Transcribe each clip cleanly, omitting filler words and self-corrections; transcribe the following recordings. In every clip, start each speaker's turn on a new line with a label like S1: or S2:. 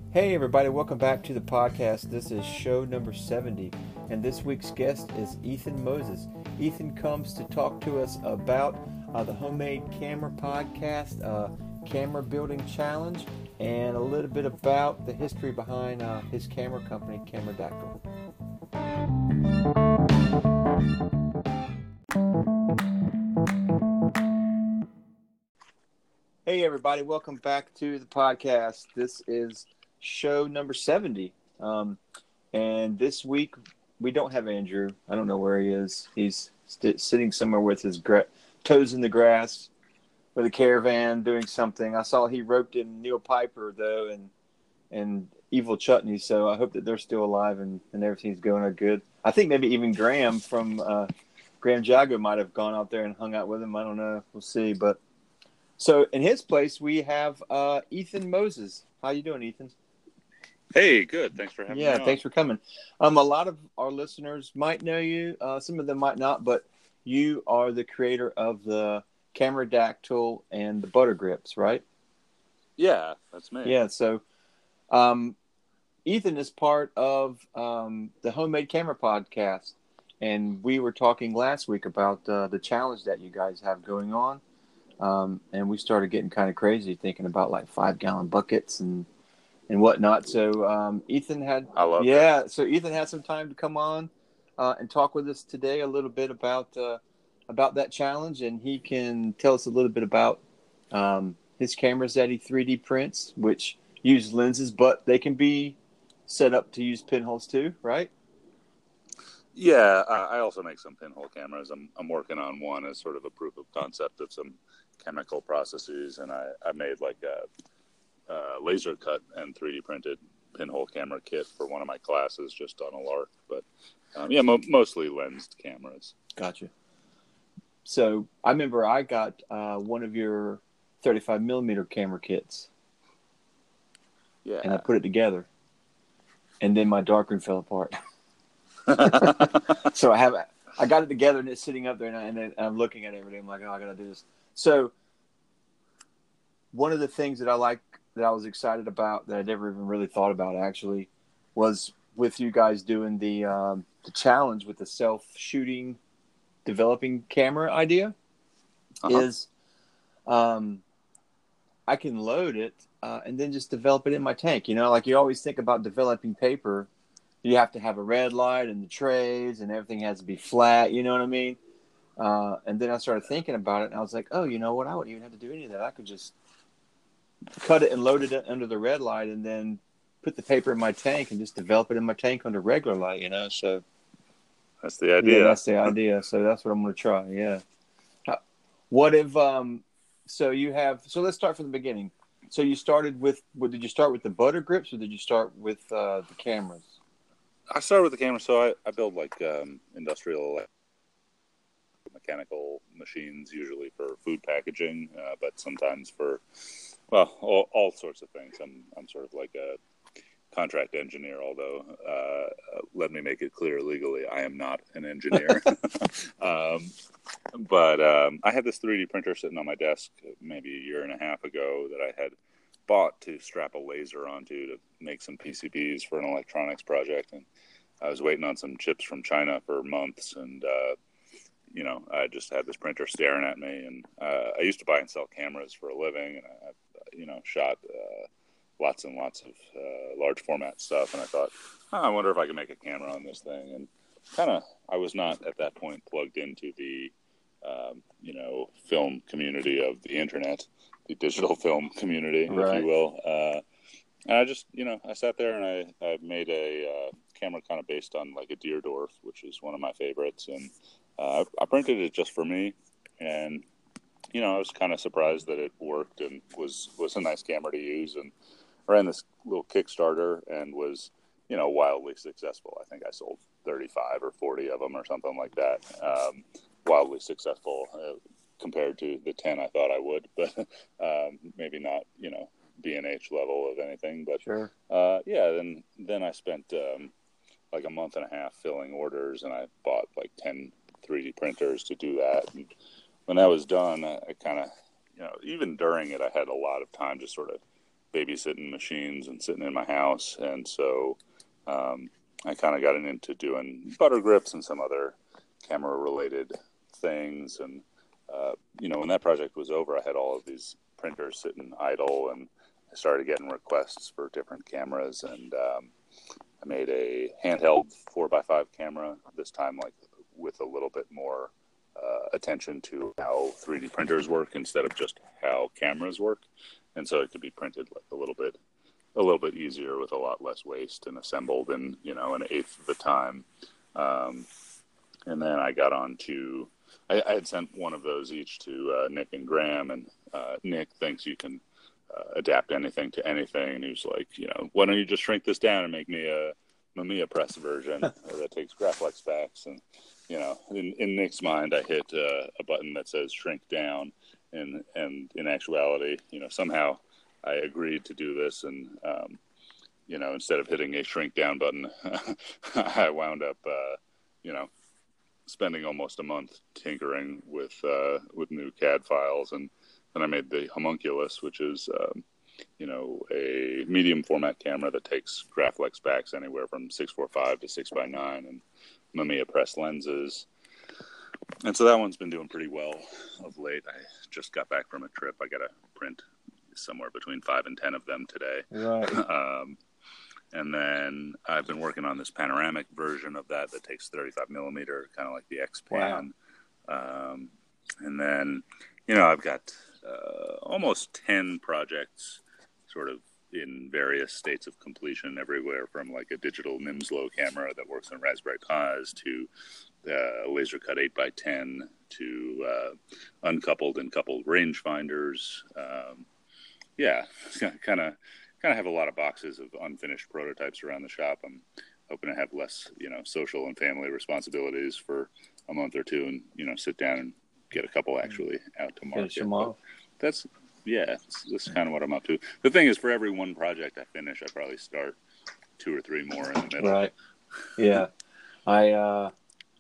S1: Hey everybody, welcome back to the podcast. This is show number 70, and this week's guest is Ethan Moses. Ethan comes to talk to us about the Homemade Camera Podcast, camera building challenge, and a little bit about the history behind his camera company, Cameradactyl. Hey everybody, welcome back to the podcast. This is show number 70. And this week we don't have Andrew. I don't know where he is. He's sitting somewhere with his toes in the grass with a caravan doing something. I saw he roped in Neil Piper though and Evil Chutney, so I hope that they're still alive and everything's going good. I think maybe even Graham from Graham Jago might have gone out there and hung out with him. I don't know. We'll see. But so in his place we have Ethan Moses. How you doing, Ethan?
S2: Hey, good. Thanks for having me on.
S1: Yeah, thanks for coming. A lot of our listeners might know you. Some of them might not, but you are the creator of the Cameradactyl and the Butter Grips, right?
S2: Yeah, that's me.
S1: Yeah, so Ethan is part of the Homemade Camera Podcast, and we were talking last week about the challenge that you guys have going on, and we started getting kind of crazy thinking about like 5-gallon buckets and whatnot. So Ethan had So Ethan had some time to come on and talk with us today a little bit about that challenge, and he can tell us a little bit about his cameras that he 3D prints, which use lenses, but they can be set up to use pinholes too, right?
S2: Yeah, I also make some pinhole cameras. I'm working on one as sort of a proof of concept of some chemical processes, and I made like a laser cut and 3D printed pinhole camera kit for one of my classes just on a lark. But mostly lensed cameras.
S1: Gotcha. So I remember I got one of your 35 millimeter camera kits.
S2: Yeah.
S1: And I put it together. And then my darkroom fell apart. So I got it together and it's sitting up there and I'm looking at everything. I'm like, oh, I got to do this. So one of the things that I like, that I was excited about, that I never even really thought about actually, was with you guys doing the challenge with the self-shooting developing camera idea. Is I can load it and then just develop it in my tank. You know, like you always think about developing paper, you have to have a red light and the trays and everything has to be flat. You know what I mean? And then I started thinking about it and I was like, oh, you know what? I wouldn't even have to do any of that. I could just cut it and load it under the red light and then put the paper in my tank and just develop it in my tank under regular light, you know? So
S2: that's the idea.
S1: Yeah, that's the idea. So that's what I'm going to try. Yeah. What if, so let's start from the beginning. So you started with, did you start with the Butter Grips or did you start with the cameras?
S2: I started with the camera. So I build like industrial mechanical machines, usually for food packaging, but sometimes for, well, all sorts of things. I'm sort of like a contract engineer, although let me make it clear legally, I am not an engineer. But I had this 3D printer sitting on my desk maybe a year and a half ago that I had bought to strap a laser onto to make some PCBs for an electronics project. And I was waiting on some chips from China for months, and I just had this printer staring at me. And I used to buy and sell cameras for a living, and I shot lots and lots of large format stuff. And I thought, I wonder if I could make a camera on this thing. And I was not at that point plugged into the, film community of the internet, the digital film community,
S1: right,
S2: if you will. And I just, I sat there and I made a camera kind of based on like a Deerdorf, which is one of my favorites. And I printed it just for me. And I was kind of surprised that it worked and was a nice camera to use, and ran this little Kickstarter and was, wildly successful. I think I sold 35 or 40 of them or something like that. Wildly successful compared to the 10 I thought I would, but maybe not, B&H level of anything. But
S1: sure.
S2: Then I spent like a month and a half filling orders, and I bought like 10 3D printers to do that. And when that was done, I kind of, even during it, I had a lot of time just sort of babysitting machines and sitting in my house. And so I kind of got into doing butter grips and some other camera related things. And, when that project was over, I had all of these printers sitting idle, and I started getting requests for different cameras. And I made a handheld 4x5 camera, this time like with a little bit more attention to how 3D printers work instead of just how cameras work. And so it could be printed like a little bit easier with a lot less waste and assembled in, an eighth of the time. And then I got on to, I had sent one of those each to Nick and Graham, and Nick thinks you can adapt anything to anything. And he was like, why don't you just shrink this down and make me a Mamiya press version that takes Graflex backs. And, in Nick's mind, I hit a button that says shrink down. And in actuality, somehow I agreed to do this. And, instead of hitting a shrink down button, I wound up, spending almost a month tinkering with new CAD files. And then I made the Homunculus, which is, a medium format camera that takes Graflex backs anywhere from 6.45 to 6x9 and Mamiya press lenses. And so that one's been doing pretty well of late. I just got back from a trip. I got to print somewhere between 5 and 10 of them today.
S1: Right.
S2: And then I've been working on this panoramic version of that takes 35 millimeter, kind of like the X-Pan. Wow. And then, I've got almost 10 projects sort of in various states of completion, everywhere from like a digital Nimslo camera that works on Raspberry Pis to laser cut 8x10 to uncoupled and coupled rangefinders. Kind of have a lot of boxes of unfinished prototypes around the shop. I'm hoping to have less, social and family responsibilities for a month or two, and sit down and get a couple actually out to market. That's kind of what I'm up to. The thing is, for every one project I finish, I probably start 2 or 3 more in the middle.
S1: Right. Yeah. I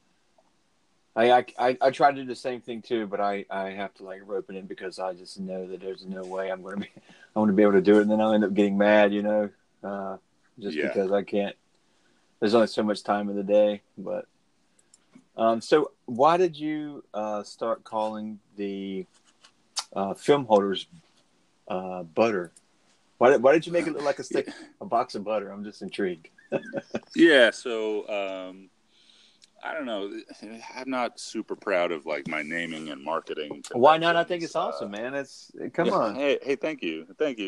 S1: try to do the same thing too, but I have to like rope it in because I just know that there's no way I'm going to be able to do it, and then I'll end up getting mad, because I can't. There's only so much time in the day, but so why did you start calling the film holders butter? Why did you make it look like a box of butter? I'm just intrigued.
S2: Yeah, so I don't know. I'm not super proud of like my naming and marketing.
S1: Why not? I think it's awesome, man. Come on.
S2: Hey, thank you.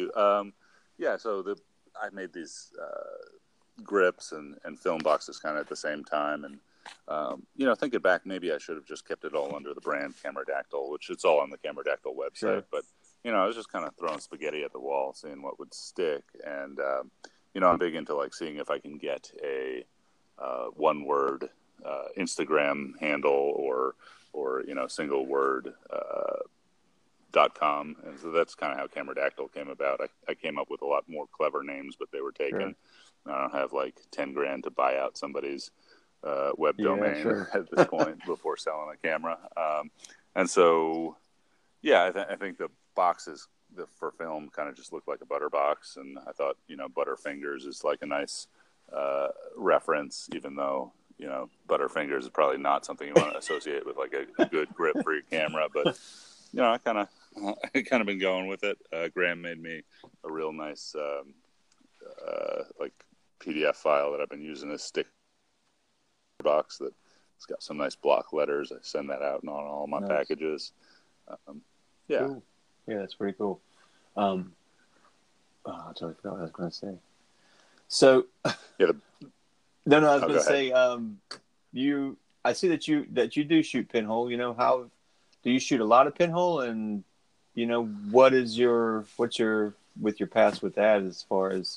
S2: So I made these grips and film boxes kind of at the same time, and thinking back, maybe I should have just kept it all under the brand Cameradactyl, which it's all on the Cameradactyl website. Sure. But I was just kind of throwing spaghetti at the wall, seeing what would stick, and I'm big into like seeing if I can get a one-word Instagram handle or single word .com, and so that's kind of how Cameradactyl came about. I came up with a lot more clever names, but they were taken. Sure. I don't have like $10,000 to buy out somebody's web domain at this point before selling a camera. And so, I think the boxes for film kind of just looked like a butter box, and I thought, Butterfingers is like a nice reference, even though, Butterfingers is probably not something you want to associate with like a good grip for your camera, but I kind of been going with it. Graham made me a real nice like PDF file that I've been using as stick box that it's got some nice block letters. I send that out on all my packages.
S1: Cool. Yeah, that's pretty cool. I totally forgot what I was going to say. So, I was going to say, I see that you do shoot pinhole. How do you shoot a lot of pinhole, and what's your with your past with that as far as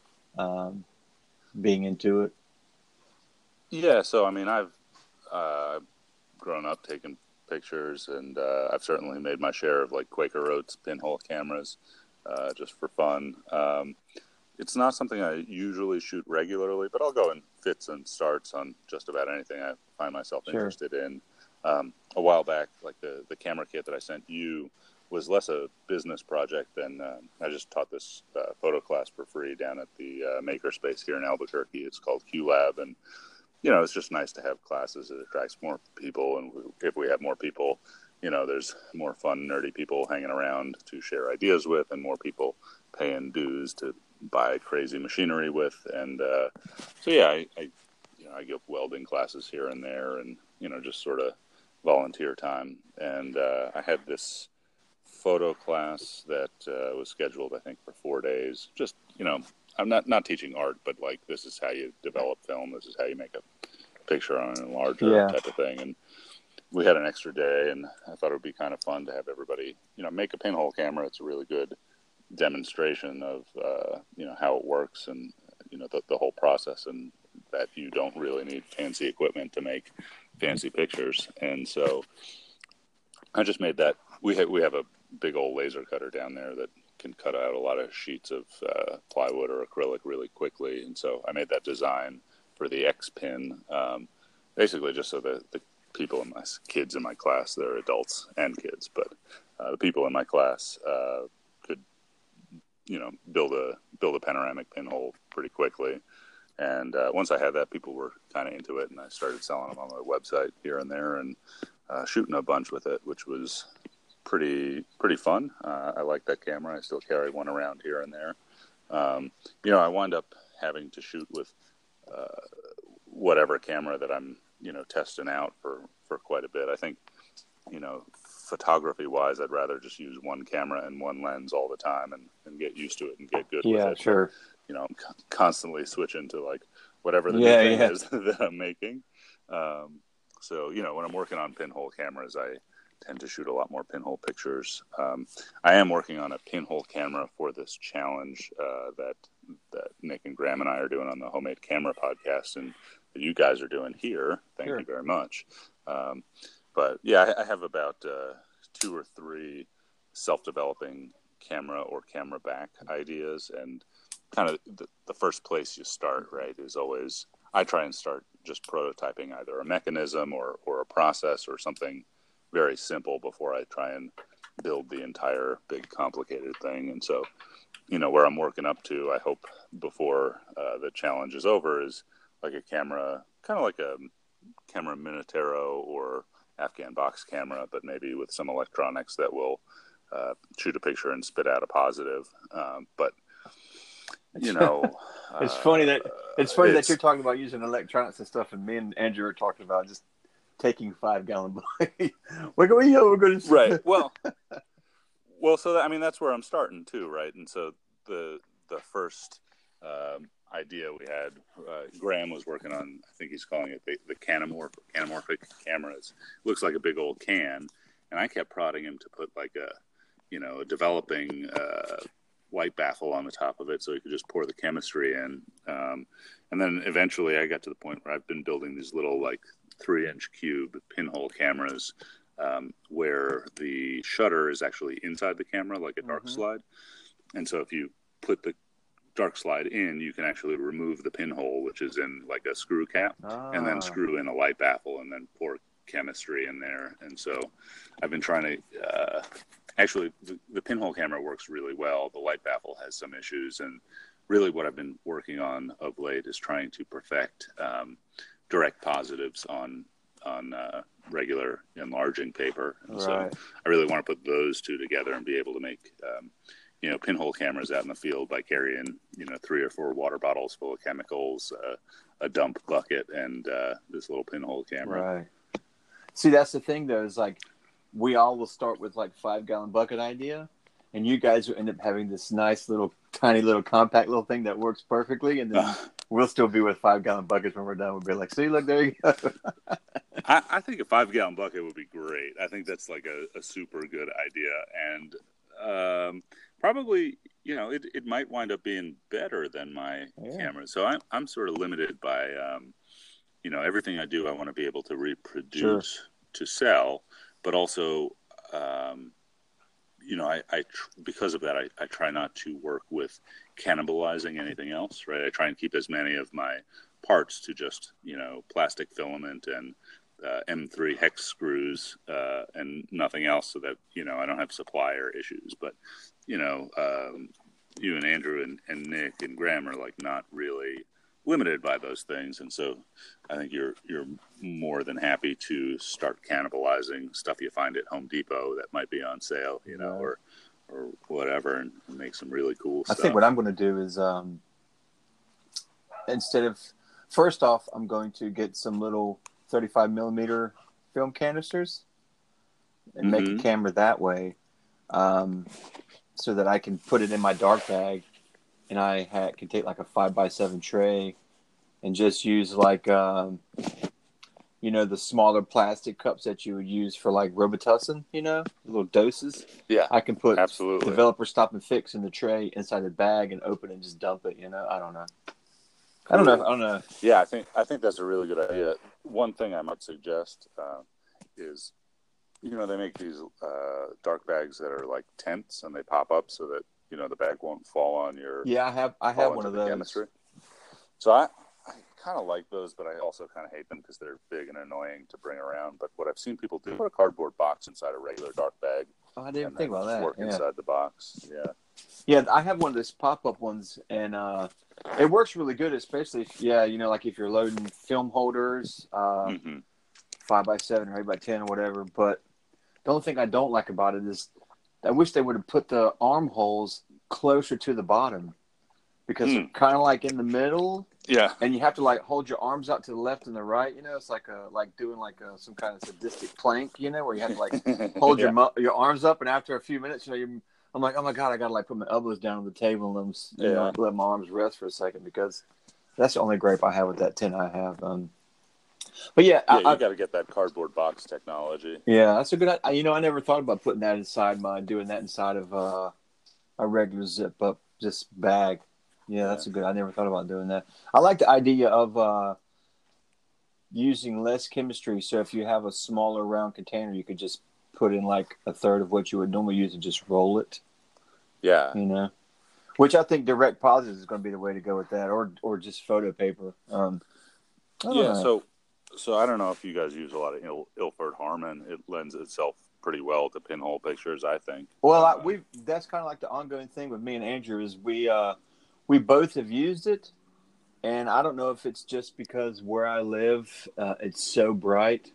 S1: being into it?
S2: Yeah, so I mean, I've grown up taking pictures, and I've certainly made my share of like Quaker Oats pinhole cameras just for fun. It's not something I usually shoot regularly, but I'll go in fits and starts on just about anything I find myself interested in. A while back, like the camera kit that I sent you was less a business project than I just taught this photo class for free down at the Makerspace here in Albuquerque. It's called QLab, and it's just nice to have classes. It attracts more people, and if we have more people, there's more fun, nerdy people hanging around to share ideas with, and more people paying dues to buy crazy machinery with. And so yeah, I give welding classes here and there, and just sort of volunteer time. And I had this photo class that was scheduled, I think, for 4 days. Just I'm not teaching art, but like, this is how you develop film. This is how you make a picture on an enlarger type of thing. And we had an extra day, and I thought it would be kind of fun to have everybody, make a pinhole camera. It's a really good demonstration of, how it works, and, the whole process, and that you don't really need fancy equipment to make fancy pictures. And so I just made that. We have a big old laser cutter down there that can cut out a lot of sheets of plywood or acrylic really quickly. And so I made that design for the X pin, basically just so that the people kids in my class, they're adults and kids, but the people in my class could, build a panoramic pinhole pretty quickly. And once I had that, people were kind of into it, and I started selling them on my website here and there, and shooting a bunch with it, which was pretty fun. I like that camera. I still carry one around here and there. I wind up having to shoot with whatever camera that I'm testing out for quite a bit. I think photography wise, I'd rather just use one camera and one lens all the time and get used to it and get good with it.
S1: Yeah, sure.
S2: But, I'm constantly switching to like whatever the new thing is that I'm making. So when I'm working on pinhole cameras, I tend to shoot a lot more pinhole pictures. I am working on a pinhole camera for this challenge that Nick and Graham and I are doing on the Homemade Camera podcast, and that you guys are doing here. Thank you very much. But yeah, I have about 2 or 3 self-developing camera or camera back ideas, and kind of the first place you start, right, is always, I try and start just prototyping either a mechanism or a process or something very simple before I try and build the entire big complicated thing. And so, where I'm working up to, I hope before the challenge is over, is like a camera, kind of like a camera Minotero or Afghan box camera, but maybe with some electronics that will shoot a picture and spit out a positive. But
S1: it's funny that you're talking about using electronics and stuff, and me and Andrew are talking about just taking 5-gallon buckets. we're going to
S2: right. Well, so that's where I'm starting too, right? And so the first idea we had, Graham was working on, I think he's calling it the canamorphic cameras. Looks like a big old can, and I kept prodding him to put like a developing white baffle on the top of it so he could just pour the chemistry in. And then eventually I got to the point where I've been building these little like 3-inch cube pinhole cameras where the shutter is actually inside the camera, like a dark slide. And so if you put the dark slide in, you can actually remove the pinhole, which is in like a screw cap, and then screw in a light baffle and then pour chemistry in there. And so I've been trying to actually the pinhole camera works really well. The light baffle has some issues, and really what I've been working on of late is trying to perfect direct positives on regular enlarging paper. And so I really want to put those two together and be able to make pinhole cameras out in the field by carrying 3 or 4 water bottles full of chemicals, a dump bucket, and this little pinhole camera.
S1: Right. See, that's the thing though, is like we all will start with like 5-gallon bucket idea, and you guys will end up having this nice little tiny little compact little thing that works perfectly, and then we'll still be with 5-gallon buckets when we're done. We'll be like, see, look, there you go.
S2: I think a 5-gallon bucket would be great. I think that's like a super good idea, and probably it might wind up being better than my camera. So I'm sort of limited by everything I do. I want to be able to reproduce to sell, but also because of that, I try not to work with cannibalizing anything else, right? I try and keep as many of my parts to just, plastic filament and M3 hex screws and nothing else, so that I don't have supplier issues. But you and Andrew and Nick and Graham are like not really limited by those things, and so I think you're more than happy to start cannibalizing stuff you find at Home Depot that might be on sale, or whatever, and make some really cool stuff.
S1: I think what I'm going to do is first off, I'm going to get some little 35 millimeter film canisters and make a camera that way, so that I can put it in my dark bag, and I can take like a 5x7 tray and just use like the smaller plastic cups that you would use for like Robitussin, little doses.
S2: Yeah,
S1: I can put
S2: absolutely
S1: developer stop and fix in the tray inside the bag and open it and just dump it. I don't know. I don't know.
S2: Yeah, I think that's a really good idea. One thing I might suggest is, they make these dark bags that are like tents, and they pop up so that the bag won't fall on your.
S1: Yeah, I have one of those.
S2: Chemistry. So I kind of like those, but I also kind of hate them because they're big and annoying to bring around. But what I've seen people do, put a cardboard box inside a regular dark bag.
S1: Oh, I didn't think about that.
S2: Work inside the box. Yeah.
S1: Yeah, I have one of those pop-up ones, and it works really good, especially if, like if you're loading film holders, 5x7 or 8x10 or whatever. But the only thing I don't like about it is I wish they would have put the armholes closer to the bottom, because they're kind of like in the middle.
S2: Yeah.
S1: And you have to like hold your arms out to the left and the right. It's like doing some kind of sadistic plank, where you have to like hold your arms up, and after a few minutes, I'm like, oh my God, I gotta like put my elbows down on the table and let my arms rest for a second, because that's the only gripe I have with that tin I have. But yeah,
S2: you got to get that cardboard box technology.
S1: Yeah, that's a good. I never thought about putting that doing that inside of a regular zip up just bag. Yeah, that's a good. I never thought about doing that. I like the idea of using less chemistry. So if you have a smaller round container, you could just put in like a third of what you would normally use and just roll it.
S2: Yeah.
S1: Which I think direct positive is going to be the way to go with that, or just photo paper.
S2: So I don't know if you guys use a lot of Ilford Harman. It lends itself pretty well to pinhole pictures, I think.
S1: Well, that's kind of like the ongoing thing with me and Andrew is we both have used it, and I don't know if it's just because where I live, it's so bright.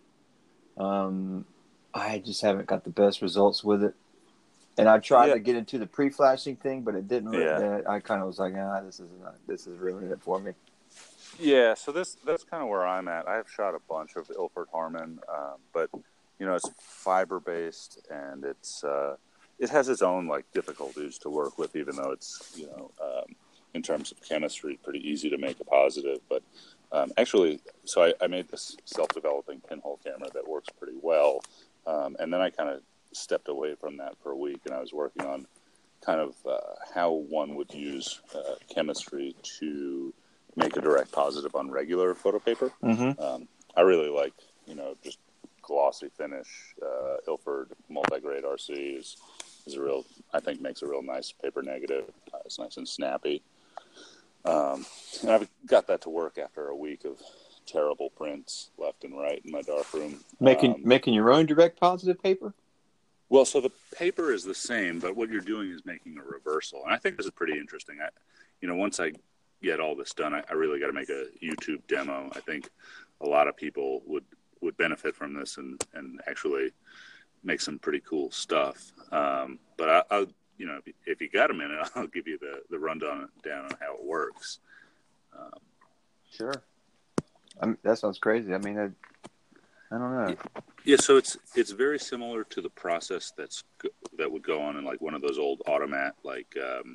S1: I just haven't got the best results with it. And I tried to get into the pre-flashing thing, but it didn't. I kind of was like, this is ruining it for me.
S2: Yeah, so that's kind of where I'm at. I have shot a bunch of Ilford Harman, but it's fiber based, and it has its own like difficulties to work with, even though it's in terms of chemistry pretty easy to make a positive. But actually, so I made this self-developing pinhole camera that works pretty well, and then I kind of stepped away from that for a week, and I was working on kind of how one would use chemistry to make a direct positive on regular photo paper. I really like, just glossy finish. Ilford multi-grade RC is I think makes a real nice paper negative. It's nice and snappy. And I've got that to work after a week of terrible prints left and right in my darkroom.
S1: Making your own direct positive paper?
S2: Well, so the paper is the same, but what you're doing is making a reversal. And I think this is pretty interesting. Once I get all this done, I really got to make a YouTube demo. I think a lot of people would benefit from this and actually make some pretty cool stuff. But I'll if you got a minute, I'll give you the rundown on how it works.
S1: Sure. That sounds crazy. I mean, I don't know.
S2: Yeah, so it's very similar to the process that would go on in like one of those old automat, like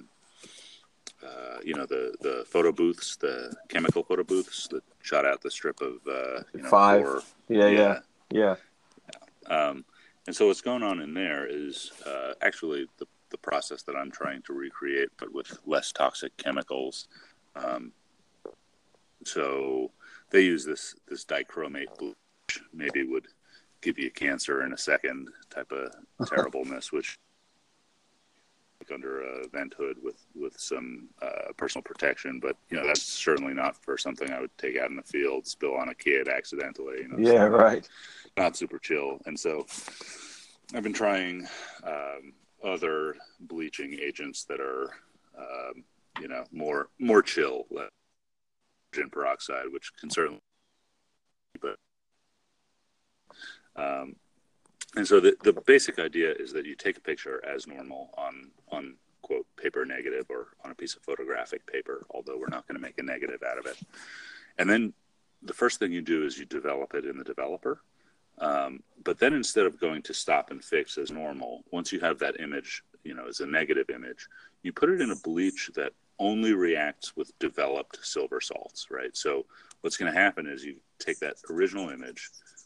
S2: the photo booths, the chemical photo booths that shot out the strip of
S1: 5.
S2: 4.
S1: Yeah.
S2: And so what's going on in there is actually the process that I'm trying to recreate, but with less toxic chemicals. So they use this dichromate blue, which maybe would give you cancer in a second type of terribleness, which under a vent hood with some personal protection. But that's certainly not for something I would take out in the field, spill on a kid accidentally.
S1: Yeah, right.
S2: Not super chill. And so I've been trying other bleaching agents that are more chill, like hydrogen peroxide, which can certainly, but and so the basic idea is that you take a picture as normal on quote paper negative or on a piece of photographic paper, although we're not going to make a negative out of it. And then the first thing you do is you develop it in the developer. But then instead of going to stop and fix as normal, once you have that image, as a negative image, you put it in a bleach that only reacts with developed silver salts, right? So what's going to happen is you take that original image.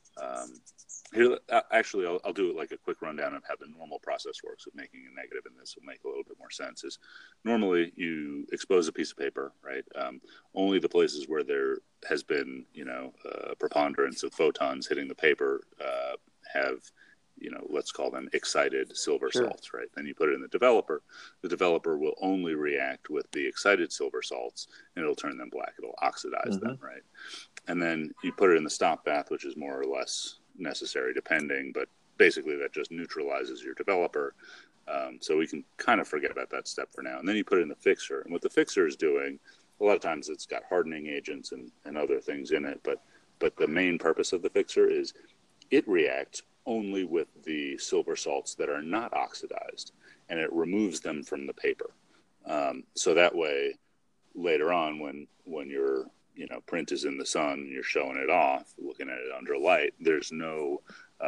S2: Here, actually, I'll do it like a quick rundown of how the normal process works with making a negative, and this will make a little bit more sense. Is normally you expose a piece of paper, right? Only the places where there has been, a preponderance of photons hitting the paper have, let's call them excited silver salts, right? Then you put it in the developer. The developer will only react with the excited silver salts, and it'll turn them black. It'll oxidize them, right? And then you put it in the stop bath, which is more or less necessary depending, but basically that just neutralizes your developer. So we can kind of forget about that step for now. And then you put it in the fixer. And what the fixer is doing, a lot of times it's got hardening agents and other things in it, but the main purpose of the fixer is it reacts only with the silver salts that are not oxidized, and it removes them from the paper. So that way, later on, when your print is in the sun and you're showing it off, looking at it under light, there's no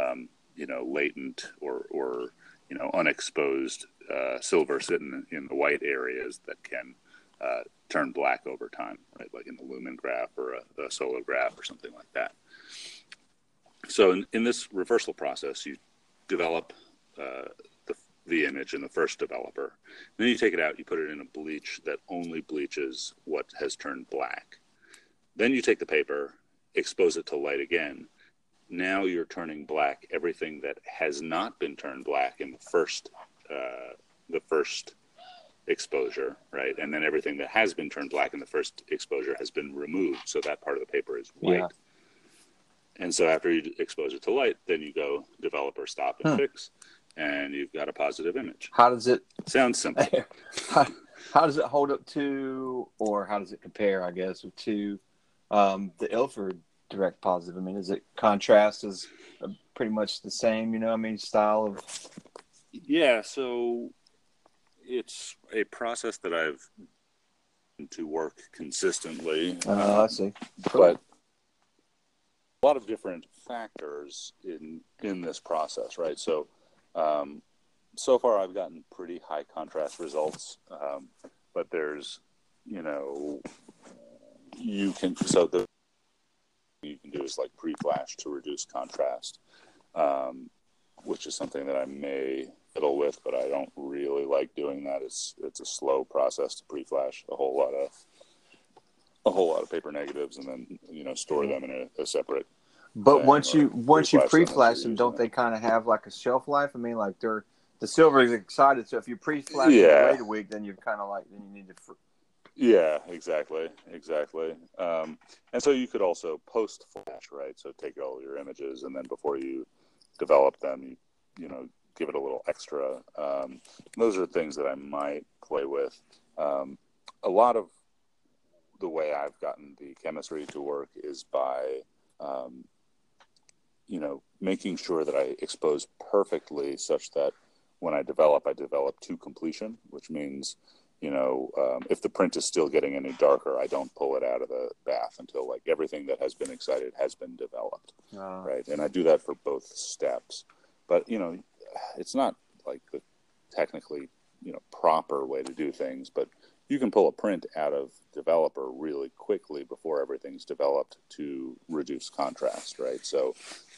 S2: latent or unexposed silver sitting in the white areas that can turn black over time, right? Like in the lumen graph or a solar graph or something like that. So in this reversal process, you develop the image in the first developer. Then you take it out, you put it in a bleach that only bleaches what has turned black. Then you take the paper, expose it to light again. Now you're turning black everything that has not been turned black in the first exposure, right? And then everything that has been turned black in the first exposure has been removed, so that part of the paper is white. Yeah. And so after you expose it to light, then you go developer, stop, and fix, and you've got a positive image.
S1: How does it...
S2: Sounds simple.
S1: How does it hold up to, or how does it compare, I guess, to the Ilford direct positive? I mean, is it contrast is pretty much the same, style of...
S2: Yeah, so it's a process that I've to work consistently.
S1: I see.
S2: Cool. But a lot of different factors in this process, right? So so far I've gotten pretty high contrast results, but there's, you can do is like pre-flash to reduce contrast, which is something that I may fiddle with, but I don't really like doing that. It's a slow process to pre-flash a whole lot of paper negatives and then store them in a separate.
S1: But once you pre-flash them, don't they kind of have like a shelf life? I mean, like the silver is excited, so if you pre-flash it wait a week, then you're kind of like then you need to.
S2: Yeah, exactly. And so you could also post-flash, right? So take all your images, and then before you develop them, you give it a little extra. Those are things that I might play with. A lot of the way I've gotten the chemistry to work is by, making sure that I expose perfectly such that when I develop to completion, which means, if the print is still getting any darker, I don't pull it out of the bath until like everything that has been excited has been developed, right? And I do that for both steps. But, it's not like the technically, proper way to do things, but you can pull a print out of developer really quickly before everything's developed to reduce contrast, right? So,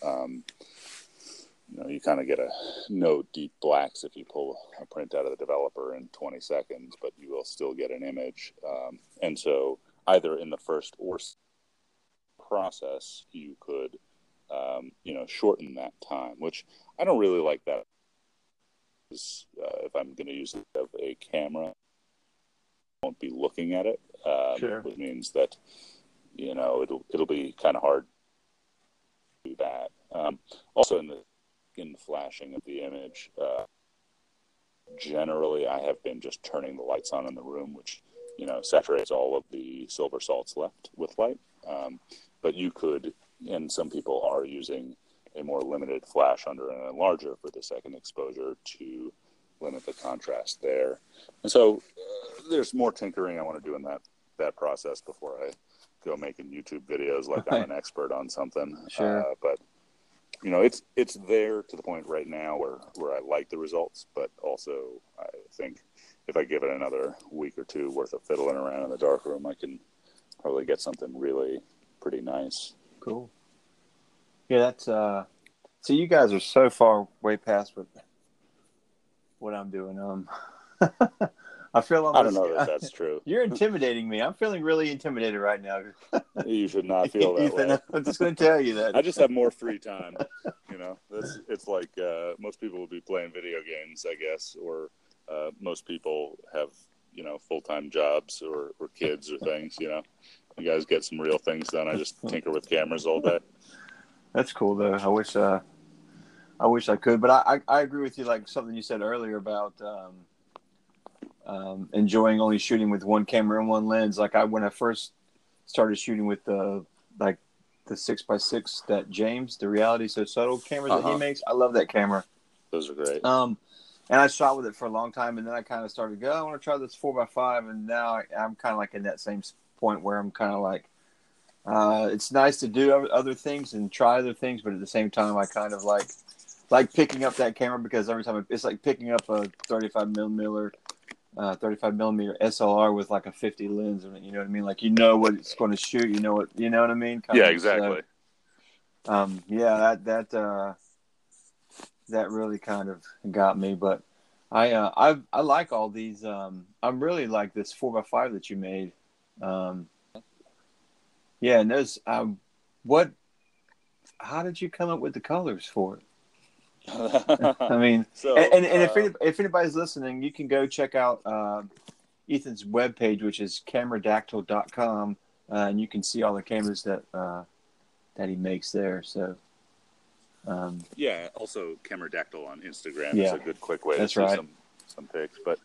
S2: you kind of get no deep blacks if you pull a print out of the developer in 20 seconds, but you will still get an image. And so either in the first or process, you could, shorten that time, which I don't really like that. if I'm going to use a camera, I won't be looking at it,
S1: Sure.
S2: which means that, it'll be kind of hard to do that. Also, in flashing of the image, generally I have been just turning the lights on in the room, which, saturates all of the silver salts left with light. But you could, and some people are using a more limited flash under an enlarger for the second exposure to limit the contrast there. And so there's more tinkering I want to do in that process before I go making YouTube videos like I'm an expert on something.
S1: Sure.
S2: But it's there to the point right now where I like the results, but also I think if I give it another week or two worth of fiddling around in the darkroom, I can probably get something really pretty nice.
S1: Cool. Yeah, that's so you guys are so far way past what I'm doing. I feel almost,
S2: I don't know that that's true.
S1: You're intimidating me. I'm feeling really intimidated right now.
S2: You should not feel that
S1: Ethan,
S2: way.
S1: I'm just going to tell you that.
S2: I just have more free time. It's like most people would be playing video games, I guess, or most people have full-time jobs or kids or things. You guys get some real things done. I just tinker with cameras all day.
S1: That's cool though. I wish I could, but I agree with you. Like something you said earlier about enjoying only shooting with one camera and one lens. Like when I first started shooting with the 6x6 that James, the Reality So Subtle cameras that he makes, I love that camera.
S2: Those are great.
S1: And I shot with it for a long time, and then I kind of started to go, I want to try this 4x5, and now I'm kind of like in that same point where I'm kind of like, it's nice to do other things and try other things, but at the same time, I kind of like picking up that camera because every time it's like picking up a 35 millimeter SLR with like a 50 lens, you know what I mean? Like what it's going to shoot, you know what I mean?
S2: Exactly.
S1: That really kind of got me, but I like all these. I'm really like this 4x5 that you made. Yeah, and those. How did you come up with the colors for it? I mean,
S2: so,
S1: and if anybody's listening, you can go check out Ethan's webpage, which is cameradactyl.com, and you can see all the cameras that he makes there. So,
S2: also Cameradactyl on Instagram
S1: Yeah,
S2: is a good quick way to
S1: that's
S2: see
S1: right.
S2: some pics. But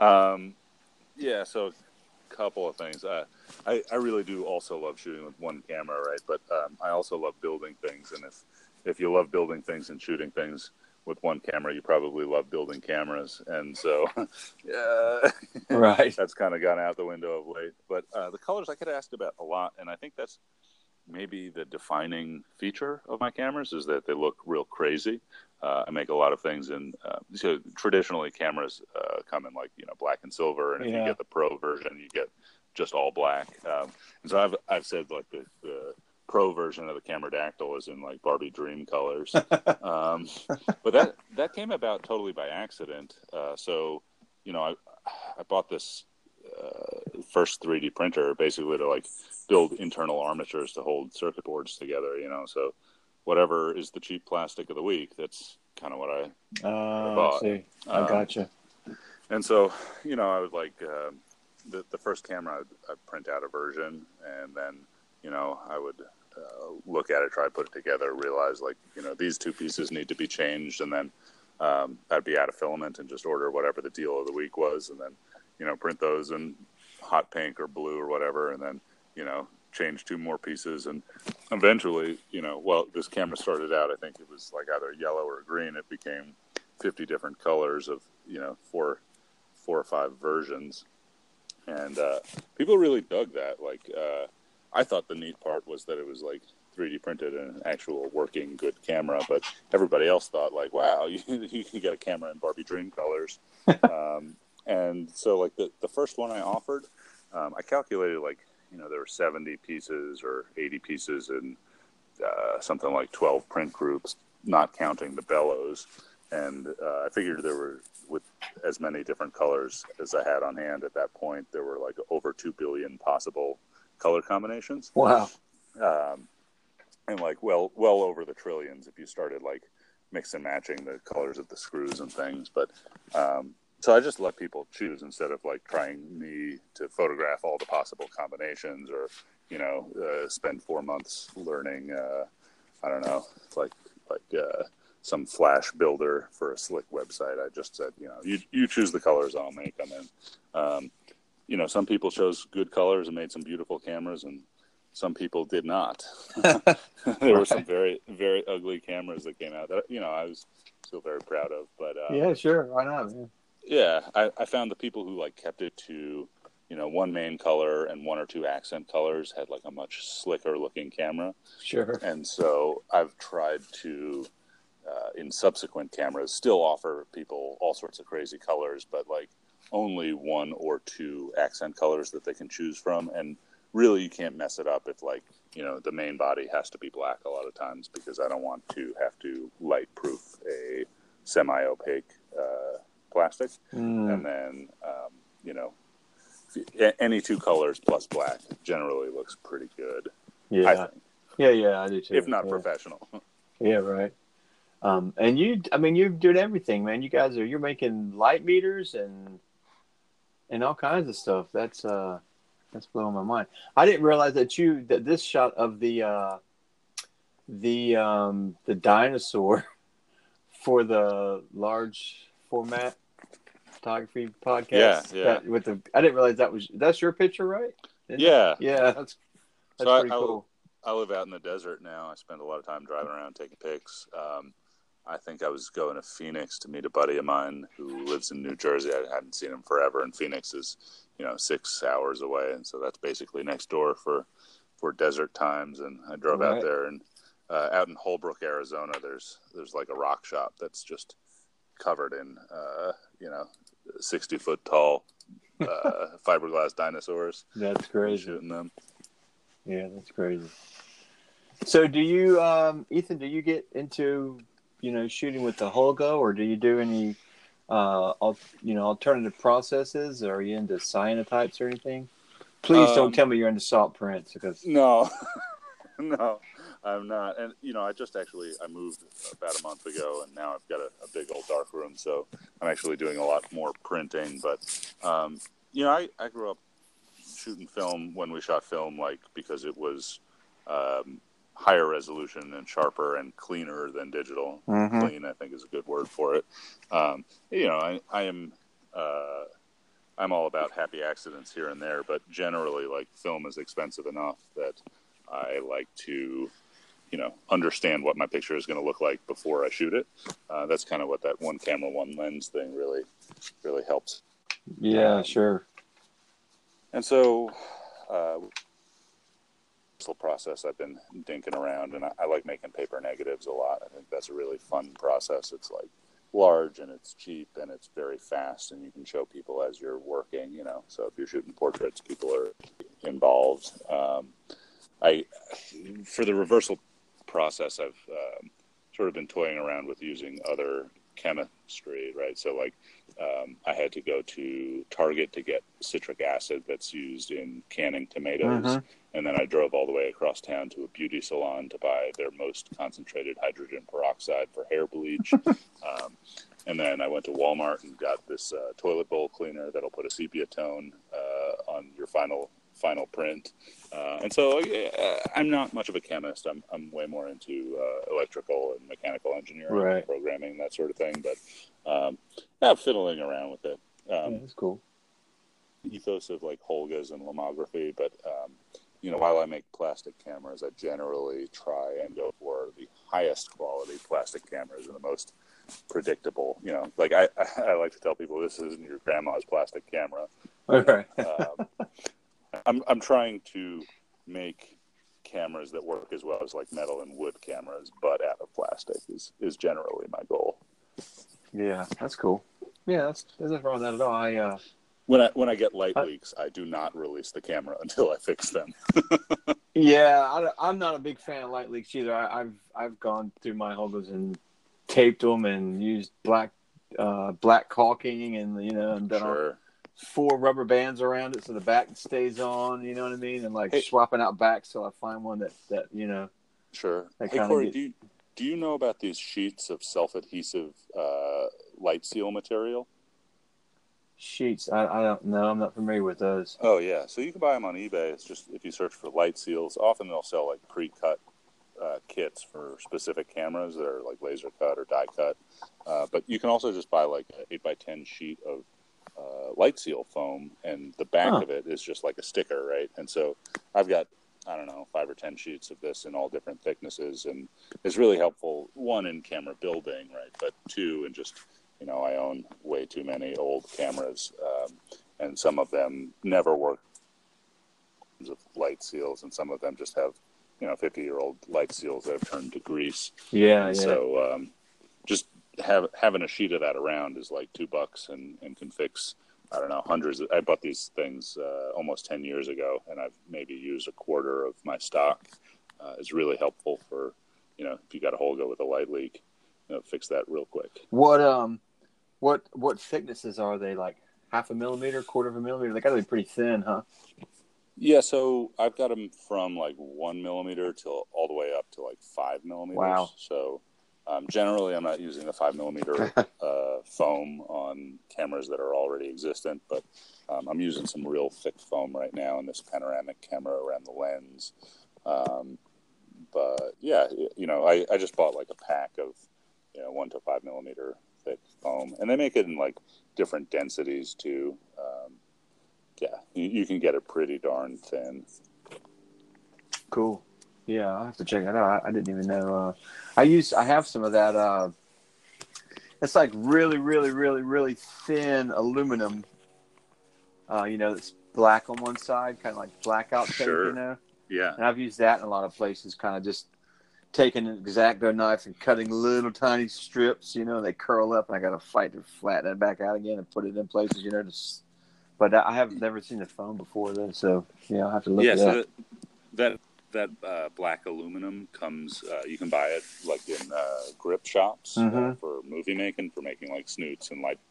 S2: so a couple of things. I really do also love shooting with one camera, right? But I also love building things, and if you love building things and shooting things with one camera, you probably love building cameras. And so,
S1: Right.
S2: that's kind of gone out the window of late. But the colors I get asked about a lot, and I think that's maybe the defining feature of my cameras is that they look real crazy. I make a lot of things in, so traditionally cameras come in like, black and silver. And if you get the pro version, you get just all black. And so I've said like the pro version of the Cameradactyl is in like Barbie dream colors. But that came about totally by accident. So, I bought this first 3D printer basically to like build internal armatures to hold circuit boards together, so whatever is the cheap plastic of the week, that's kind of what I bought.
S1: I see. I gotcha.
S2: And so, I would like the first camera I'd print out a version, and then I would look at it, try to put it together, realize like these two pieces need to be changed, and then I'd be out of filament and just order whatever the deal of the week was, and then print those in hot pink or blue or whatever, and then change two more pieces, and eventually this camera started out, I think it was like either yellow or green. It became 50 different colors of 4 or 5 versions, and people really dug that. Like I thought the neat part was that it was like 3D printed in an actual working good camera, but everybody else thought like, wow, you can get a camera in Barbie dream colors. And so like the first one I offered, I calculated like, there were 70 pieces or 80 pieces in something like 12 print groups, not counting the bellows. And I figured there were, with as many different colors as I had on hand at that point, there were like over 2 billion possible color combinations.
S1: Wow.
S2: And like well over the trillions if you started like mix and matching the colors of the screws and things. But so I just let people choose instead of like trying me to photograph all the possible combinations or, spend 4 months learning, I don't know, like some Flash builder for a slick website. I just said, you choose the colors, I'll make them. And, some people chose good colors and made some beautiful cameras, and some people did not. There were some very, very ugly cameras that came out that, I was still very proud of. But
S1: yeah, sure. Why not? Man?
S2: Yeah, I found the people who like kept it to, one main color and 1 or 2 accent colors had like a much slicker looking camera.
S1: Sure.
S2: And so I've tried to, in subsequent cameras, still offer people all sorts of crazy colors, but like only 1 or 2 accent colors that they can choose from. And really, you can't mess it up if like, the main body has to be black a lot of times, because I don't want to have to light proof a semi-opaque plastic. And then, any 2 colors plus black generally looks pretty good.
S1: Yeah.
S2: I think.
S1: Yeah, I do too.
S2: If not professional.
S1: Yeah, right. And you're doing everything, man. You're making light meters and all kinds of stuff. That's blowing my mind. I didn't realize that this shot of the dinosaur for the large format photography podcast.
S2: Yeah.
S1: I didn't realize that's your picture, right?
S2: Yeah.
S1: Yeah, that's
S2: so
S1: pretty cool.
S2: I live out in the desert now. I spend a lot of time driving around taking pics. I think I was going to Phoenix to meet a buddy of mine who lives in New Jersey. I hadn't seen him forever, and Phoenix is, 6 hours away, and so that's basically next door for desert times. And I drove out there, and out in Holbrook, Arizona, there's like a rock shop that's just covered in 60-foot tall fiberglass dinosaurs.
S1: That's crazy.
S2: Shooting them.
S1: Yeah, that's crazy. So do you, Ethan, do you get into, shooting with the Holga, or do you do any, alternative processes? Or are you into cyanotypes or anything? Please don't tell me you're into salt prints, because
S2: no, no, I'm not. And, I just I moved about a month ago, and now I've got a big old dark room. So I'm actually doing a lot more printing. But, I grew up shooting film when we shot film, like, because it was higher resolution and sharper and cleaner than digital.
S1: Mm-hmm.
S2: Clean, I think, is a good word for it. I am I'm all about happy accidents here and there, but generally, like, film is expensive enough that I like to, understand what my picture is going to look like before I shoot it. That's kind of what that one camera, one lens thing really, really helps.
S1: Yeah, sure.
S2: And so, this process I've been dinking around, and I like making paper negatives a lot. I think that's a really fun process. It's like large, and it's cheap, and it's very fast, and you can show people as you're working, So if you're shooting portraits, people are involved. For the reversal process, I've sort of been toying around with using other chemistry, right? So like I had to go to Target to get citric acid that's used in canning tomatoes. Mm-hmm. And then I drove all the way across town to a beauty salon to buy their most concentrated hydrogen peroxide for hair bleach. And then I went to Walmart and got this toilet bowl cleaner that'll put a sepia tone on your final print. And so I'm not much of a chemist. I'm way more into electrical and mechanical engineering, right, and programming, that sort of thing. But I'm fiddling around with it.
S1: That's cool.
S2: Ethos of like Holgas and lomography, but while I make plastic cameras, I generally try and go for the highest quality plastic cameras and the most predictable. Like I like to tell people, this isn't your grandma's plastic camera.
S1: Okay.
S2: I'm trying to make cameras that work as well as like metal and wood cameras, but out of plastic is generally my goal.
S1: Yeah, that's cool. Yeah, there's nothing wrong with that at all.
S2: When I get light leaks, I do not release the camera until I fix them.
S1: Yeah, I'm not a big fan of light leaks either. I've gone through my Holgas and taped them and used black caulking and done all 4 rubber bands around it so the back stays on. You know what I mean? And swapping out backs till I find one that
S2: Sure.
S1: That
S2: hey Corey, do do you know about these sheets of self-adhesive light seal material?
S1: Sheets. I don't know. I'm not familiar with those.
S2: Oh, yeah. So you can buy them on eBay. It's just if you search for light seals, often they'll sell like pre-cut kits for specific cameras that are like laser cut or die cut. But you can also just buy like an 8x10 sheet of light seal foam, and the back of it is just like a sticker, right? And so I've got, I don't know, 5 or 10 sheets of this in all different thicknesses, and it's really helpful, one, in camera building, right? But two, in just, I own way too many old cameras, and some of them never work with light seals, and some of them just have, 50-year-old light seals that have turned to grease.
S1: Yeah,
S2: and
S1: yeah.
S2: So just having a sheet of that around is like $2 and can fix, I don't know, hundreds. I bought these things almost 10 years ago, and I've maybe used a quarter of my stock. It's really helpful for, if you got a hole go with a light leak, fix that real quick.
S1: What thicknesses are they? Like half a millimeter, quarter of a millimeter? They got to be pretty thin, huh?
S2: Yeah, so I've got them from like 1 millimeter till all the way up to like 5 millimeters.
S1: Wow.
S2: So generally, I'm not using the 5 millimeter foam on cameras that are already existent, but I'm using some real thick foam right now in this panoramic camera around the lens. But yeah, I just bought like a pack of 1 to 5 millimeter thick foam, and they make it in like different densities too. Yeah, you can get it pretty darn thin.
S1: Cool. Yeah, I'll have to check that out. I didn't even know. I have some of that. It's like really, really, really, really thin aluminum. It's black on one side, kind of like blackout tape,
S2: Sure. Yeah.
S1: And I've used that in a lot of places, kind of just taking an X-Acto knife and cutting little tiny strips, they curl up, and I got to fight to flatten it back out again and put it in places, But I have never seen the foam before then, so I'll have to look at that.
S2: Yeah, so that black aluminum comes. You can buy it like in grip shops for movie making, for making like snoots and light.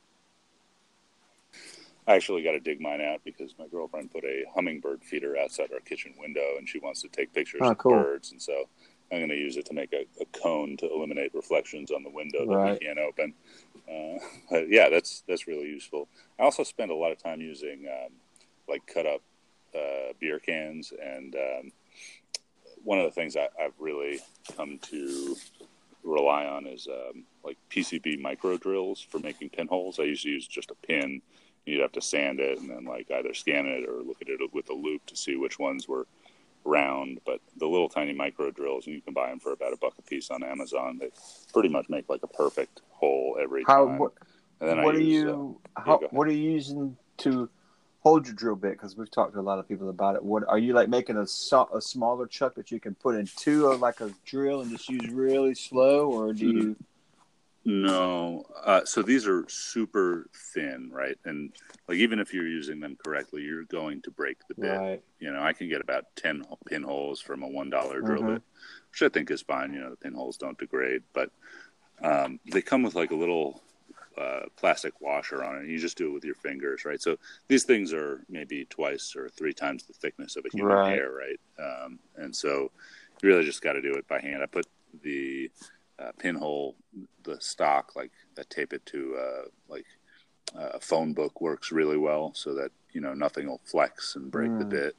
S2: I actually got to dig mine out because my girlfriend put a hummingbird feeder outside our kitchen window, and she wants to take pictures of birds, and so I'm going to use it to make a cone to eliminate reflections on the window that we can't open. But yeah, that's really useful. I also spend a lot of time using like cut up beer cans, and one of the things I've really come to rely on is like PCB micro drills for making pinholes. I used to use just a pin. You'd have to sand it and then like either scan it or look at it with a loop to see which ones were round. But the little tiny micro drills, and you can buy them for about $1 a piece on Amazon. They pretty much make like a perfect hole every time. What
S1: are you using to hold your drill bit? Because we've talked to a lot of people about it. What are you like making a smaller chuck that you can put into like a drill and just use really slow, or do you?
S2: No. So these are super thin, right? And like even if you're using them correctly, you're going to break the bit.
S1: Right.
S2: I can get about 10 pinholes from a $1 drill bit, which I think is fine. The pinholes don't degrade, but they come with like a little plastic washer on it. And you just do it with your fingers, right? So these things are maybe 2 or 3 times the thickness of a human hair, right? And so you really just got to do it by hand. I put the pinhole, the stock, like I tape it to a phone book, works really well so that nothing will flex and break the bit.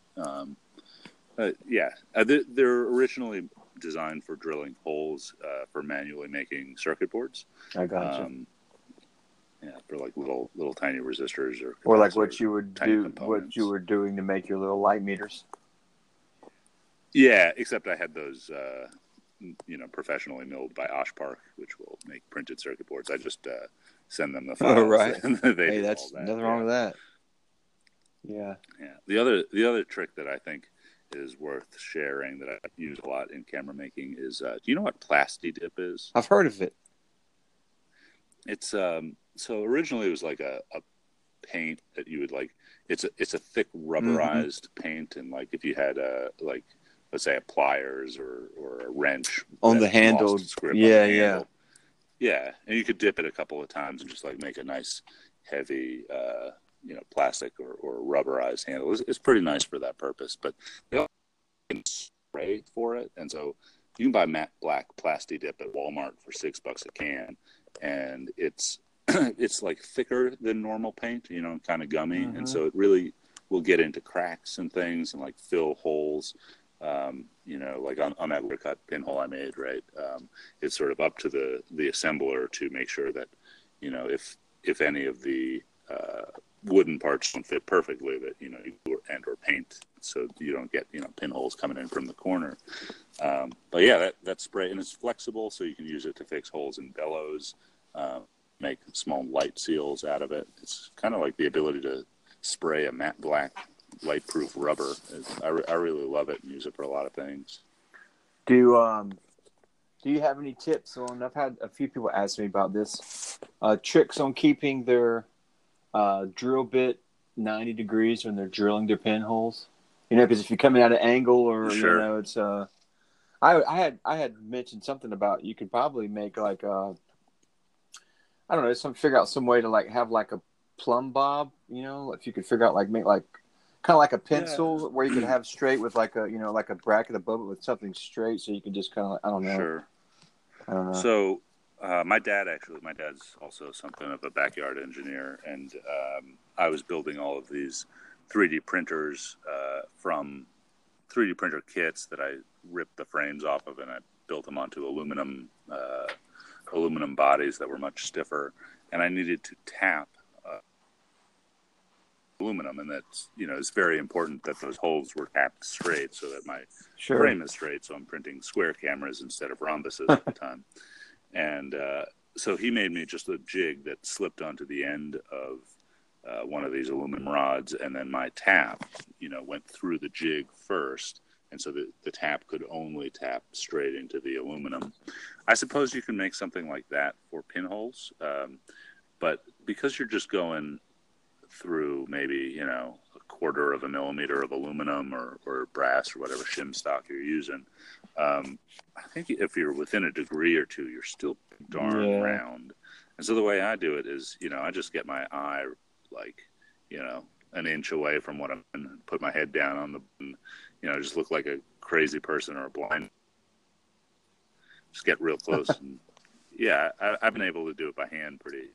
S2: They're originally designed for drilling holes for manually making circuit boards.
S1: I gotcha.
S2: For like little tiny resistors
S1: or like what you would do, what you were doing to make your little light meters.
S2: Yeah, except I had those professionally milled by Oshpark, which will make printed circuit boards. I just send them the files.
S1: Oh, right.
S2: Hey,
S1: that's nothing wrong with that. Yeah.
S2: Yeah. The other trick that I think is worth sharing that I use a lot in camera making is, do you know what Plasti Dip is?
S1: I've heard of it.
S2: It's so originally it was like a paint that you would like. It's a thick rubberized paint, and like if you had let's say a pliers or a wrench
S1: on the handle. Yeah.
S2: And you could dip it a couple of times and just like make a nice heavy, plastic or rubberized handle. It's pretty nice for that purpose, but they also can spray for it. And so you can buy matte black Plasti Dip at Walmart for $6 a can, and it's it's like thicker than normal paint, you know, kind of gummy, and so it really will get into cracks and things and like fill holes. You know, like on that cut pinhole I made, right? It's sort of up to the assembler to make sure that, you know, if any of the wooden parts don't fit perfectly, that, you know, or paint, so you don't get, you know, pinholes coming in from the corner. But yeah, that spray, and it's flexible, so you can use it to fix holes in bellows, make small light seals out of it. It's kind of like the ability to spray a matte black light-proof rubber. I really love it and use it for a lot of things.
S1: Do you have any tips on? I've had a few people ask me about this. Tricks on keeping their drill bit 90 degrees when they're drilling their pinholes. You know, because if you're coming at an angle, or
S2: Sure.
S1: you know, it's I had mentioned something about you could probably make like I don't know, figure out some way to like have like a plumb bob. You know, if you could figure out like make like kind of like a pencil where you could have straight with like a, you know, like a bracket above it with something straight, so you can just kind of, I don't know.
S2: Sure.
S1: I don't know.
S2: So my dad's also something of a backyard engineer, and I was building all of these 3D printers from 3D printer kits that I ripped the frames off of, and I built them onto aluminum bodies that were much stiffer, and I needed to tap aluminum, and that's, you know, it's very important that those holes were tapped straight so that my frame is straight. So I'm printing square cameras instead of rhombuses at the time. And so he made me just a jig that slipped onto the end of one of these aluminum rods, and then my tap, you know, went through the jig first, and so the tap could only tap straight into the aluminum. I suppose you can make something like that for pinholes, but because you're just going through maybe, you know, 1/4 of a millimeter of aluminum or brass or whatever shim stock you're using, I think if you're within a degree or two, you're still darn round. And so the way I do it is, you know, I just get my eye like, you know, an inch away from what I'm in, put my head down on the, you know, just look like a crazy person or a blind. Just get real close. And yeah, I've been able to do it by hand pretty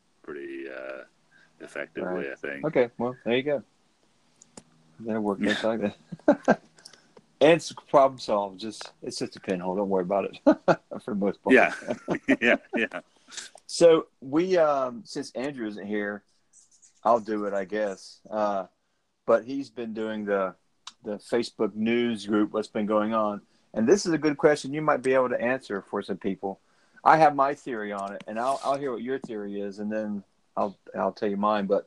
S2: effectively, I think.
S1: Okay, well, there you go. That'll work just like that. And it's problem solved. It's just a pinhole. Don't worry about it for the most part.
S2: Yeah, yeah.
S1: So we, since Andrew isn't here, I'll do it, I guess. But he's been doing the Facebook news group, what's been going on. And this is a good question you might be able to answer for some people. I have my theory on it, and I'll hear what your theory is, and then I'll tell you mine. But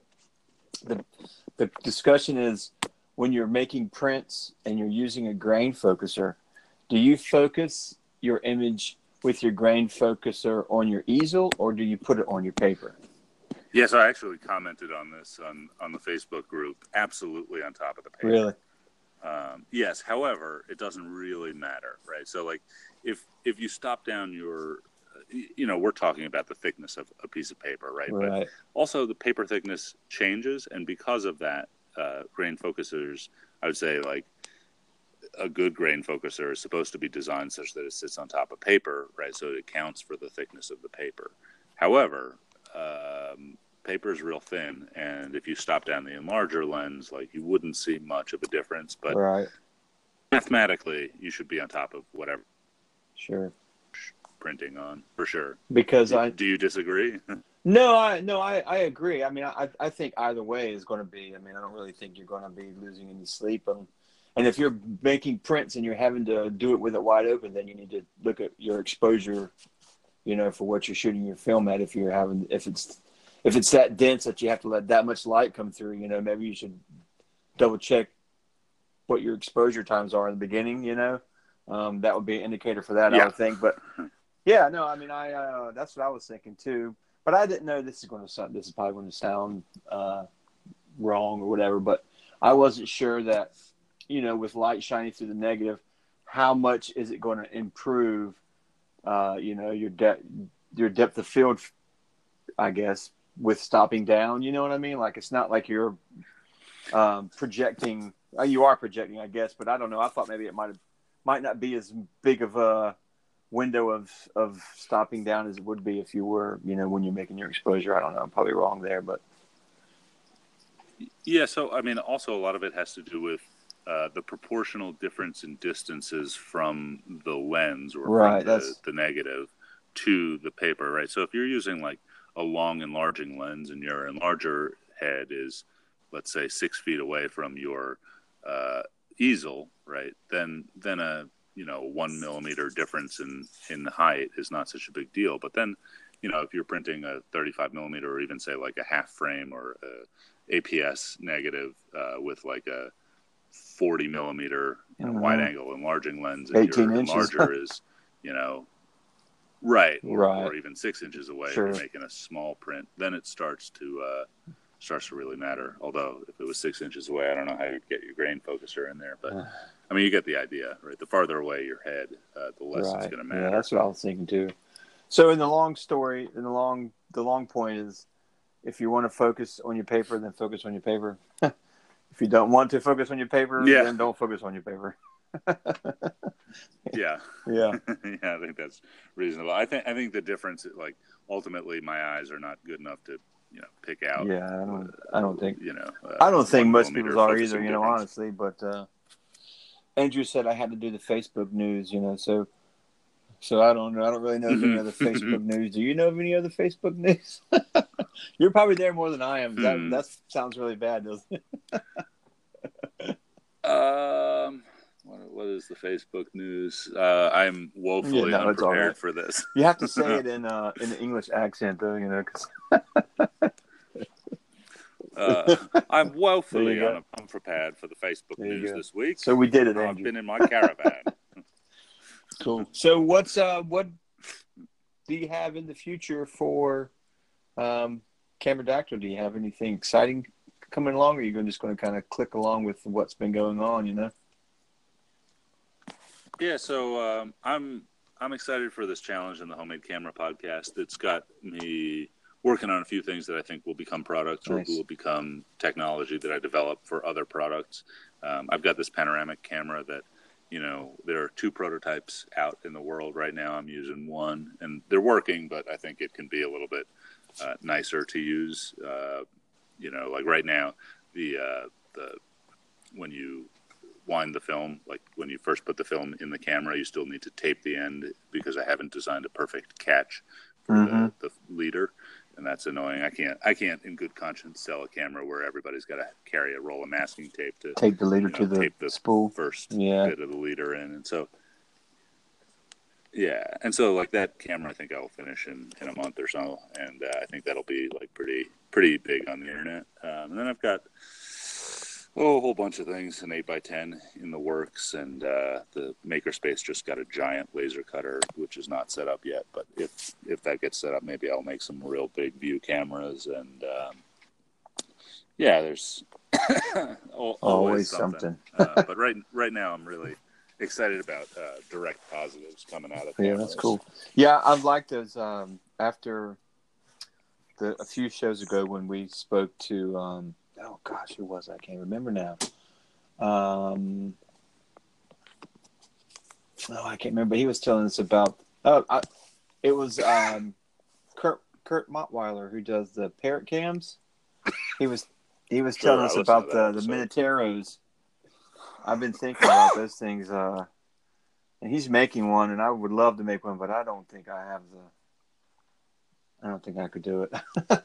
S1: the discussion is, when you're making prints and you're using a grain focuser, do you focus your image with your grain focuser on your easel, or do you put it on your paper?
S2: Yes, I actually commented on this on the Facebook group. Absolutely on top of the paper.
S1: Really?
S2: Yes. However, it doesn't really matter, right? So, like, if you stop down your, you know, we're talking about the thickness of a piece of paper, right? But also the paper thickness changes, and because of that, grain focusers, I would say, like, a good grain focuser is supposed to be designed such that it sits on top of paper, right? So it accounts for the thickness of the paper. However, paper is real thin, and if you stop down the enlarger lens, like, you wouldn't see much of a difference. But mathematically, you should be on top of whatever printing on, for sure.
S1: Because
S2: do you disagree?
S1: No, I agree. I mean, I think either way is going to be. I mean, I don't really think you're going to be losing any sleep. And if you're making prints and you're having to do it with it wide open, then you need to look at your exposure, you know, for what you're shooting your film at. If it's that dense that you have to let that much light come through, you know, maybe you should double check what your exposure times are in the beginning. You know, that would be an indicator for that. I would think. But yeah, no, I mean, that's what I was thinking too. But I didn't know this is probably going to sound wrong or whatever. But I wasn't sure that, you know, with light shining through the negative, how much is it going to improve, you know, your depth of field, I guess, with stopping down. You know what I mean? Like, it's not like you're projecting. You are projecting, I guess, but I don't know. I thought maybe it might not be as big of a window of stopping down as it would be if you were, when you're making your exposure. I don't know. I'm probably wrong there, but
S2: yeah. So I mean, also a lot of it has to do with the proportional difference in distances from the lens or
S1: right.
S2: from the negative to the paper, right? So if you're using like a long enlarging lens and your enlarger head is, let's say, 6 feet away from your easel, right? Then a 1 millimeter difference in height is not such a big deal. But then, if you're printing a 35 millimeter or even say like a half frame or a APS negative with like a 40 millimeter wide angle enlarging lens, and
S1: 18
S2: your
S1: inches.
S2: enlarger is, right,
S1: right.
S2: or even 6 inches away.
S1: Sure.
S2: If you're making a small print, then it starts to really matter. Although if it was 6 inches away, I don't know how you'd get your grain focuser in there, but I mean, you get the idea, right? The farther away your head, the less it's going to matter.
S1: Yeah, that's what I was thinking too. So in the long story, the long point is, if you want to focus on your paper, then focus on your paper. If you don't want to focus on your paper, then don't focus on your paper.
S2: Yeah.
S1: Yeah.
S2: Yeah, I think that's reasonable. I think the difference, like, ultimately my eyes are not good enough to, pick out.
S1: Yeah, I don't think.
S2: I
S1: don't think most people are either.
S2: difference.
S1: Honestly, but Andrew said I had to do the Facebook news. So I don't know. I don't really know of any other Facebook news. Do you know of any other Facebook news? You're probably there more than I am. That sounds really bad, doesn't it?
S2: What is the Facebook news? I'm woefully unprepared for this.
S1: You have to say it in an English accent, though, 'cause
S2: I'm woefully unprepared for the Facebook news this week.
S1: So we did it, Andrew.
S2: I've been in my caravan.
S1: Cool. So what do you have in the future for Cameradactyl? Do you have anything exciting coming along, or are you just going to kind of click along with what's been going on,
S2: Yeah, so I'm excited for this challenge in the Homemade Camera podcast. It's got me working on a few things that I think will become products or will become technology that I develop for other products. I've got this panoramic camera that, there are 2 prototypes out in the world right now. I'm using one, and they're working, but I think it can be a little bit nicer to use. Like right now, the when you wind the film, like when you first put the film in the camera, you still need to tape the end because I haven't designed a perfect catch for the leader, and that's annoying. I can't in good conscience sell a camera where everybody's got to carry a roll of masking tape to
S1: tape the leader to the spool
S2: first bit of the leader in, and so like that camera, I think I'll finish in a month or so, and I think that'll be like pretty big on the internet. And then I've got a whole bunch of things, an 8x10 in the works, and the Makerspace just got a giant laser cutter, which is not set up yet. But if that gets set up, maybe I'll make some real big view cameras, and there's always something. But right now, I'm really excited about direct positives coming out of cameras.
S1: Yeah, that's cool. Yeah, I've liked those after a few shows ago when we spoke to oh gosh, who was I can't remember now. I can't remember. He was telling us about it was Kurt Mottweiler, who does the Parrot cams. He was telling us about the Miniteros. I've been thinking about those things, and he's making one, and I would love to make one, but I don't think I could do it.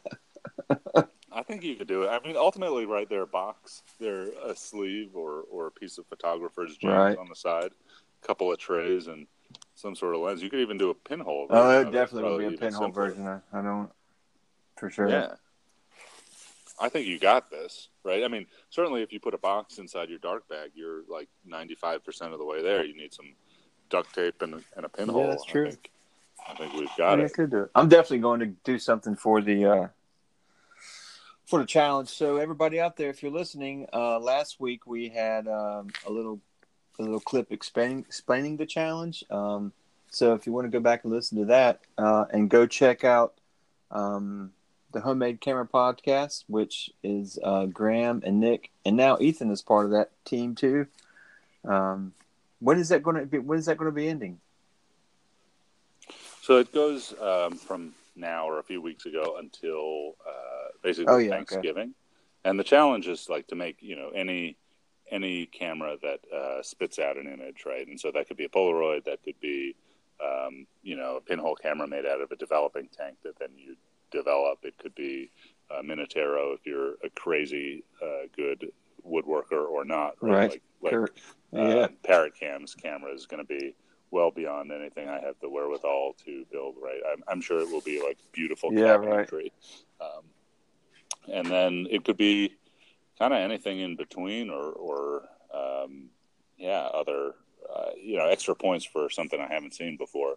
S2: I think you could do it. I mean, ultimately, right, they're a box. They're a sleeve or a piece of photographer's jams on the side, a couple of trays, and some sort of lens. You could even do a pinhole version.
S1: Oh, it definitely would be a pinhole version. I don't, for sure.
S2: Yeah. I think you got this, right? I mean, certainly if you put a box inside your dark bag, you're like 95% of the way there. You need some duct tape and a pinhole.
S1: Yeah, that's true.
S2: I think we've got it.
S1: I could do it. I'm definitely going to do something for the challenge. So everybody out there, if you're listening, last week we had a little clip explaining the challenge. So if you want to go back and listen to that, and go check out the Homemade Camera Podcast, which is Graham and Nick, and now Ethan is part of that team too. When is that going to be ending?
S2: So it goes from now or a few weeks ago until basically Thanksgiving. Okay. And the challenge is like to make, any camera that spits out an image, right? And so that could be a Polaroid, that could be, a pinhole camera made out of a developing tank that then you develop. It could be a Minotero if you're a crazy good woodworker or not, right? Parrot Cam's camera is going to be well beyond anything I have the wherewithal to build, right? I'm sure it will be like beautiful cabinetry. Right. And then it could be kind of anything in between or other, extra points for something I haven't seen before.